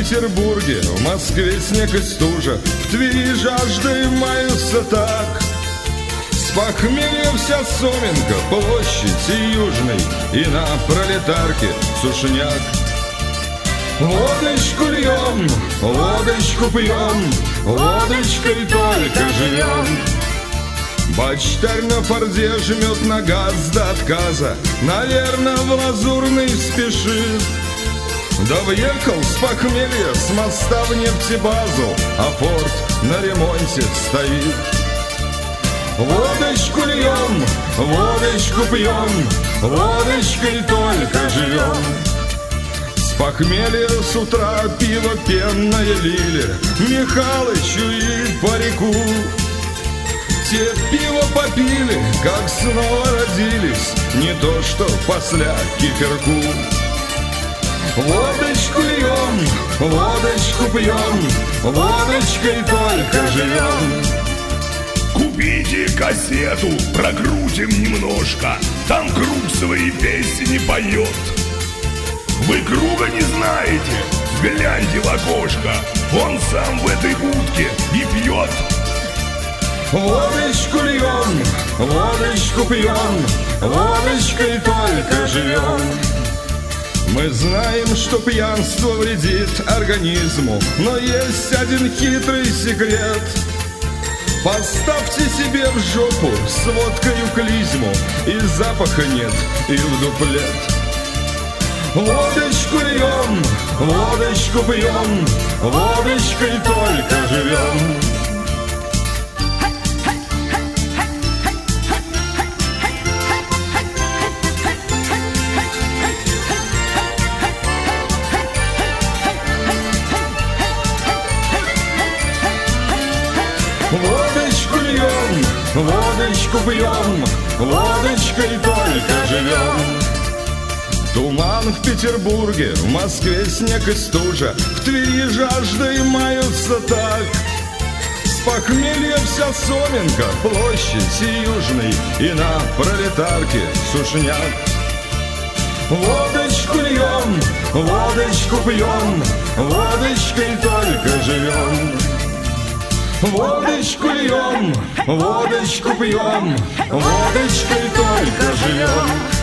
Петербурге, в Москве снег и стужа, в Твери жаждой маются так. С похмелья вся Соменка, площадь и Южный, и на Пролетарке сушняк. Водочку льем, водочку пьем, водочкой только живем. Бочтарь на форде жмет на газ до отказа, наверно, в Лазурный спешит. Да въехал с похмелья с моста в нефтебазу, а порт на ремонте стоит. Водочку льем, водочку пьем, водочкой только живем. С похмелья с утра пиво пенное лили Михалычу и парику. Те пиво попили, как снова родились, не то что после киферку. Водочку льем, водочку пьем, водочкой только живем. Купите кассету, прокрутим немножко, там Круг свои песни поет. Вы Круга не знаете? Гляньте в окошко, он сам в этой будке и пьет. Водочку льем, водочку пьем, водочкой только живем. Мы знаем, что пьянство вредит организму, но есть один хитрый секрет. Поставьте себе в жопу с водкою клизму, и запаха нет, и в дуплет. Водочку льем, водочку пьем, водочкой только живем. Водочку льем, водочку пьем, водочкой только живем. Туман в Петербурге, в Москве снег и стужа, в Твери жаждой маются так. С похмелья вся Соменка, площадь и Южный, и на Пролетарке сушняк. Водочку льем, водочку пьем, водочкой только живем. Водочку льем, водочку пьем, водочкой только живем.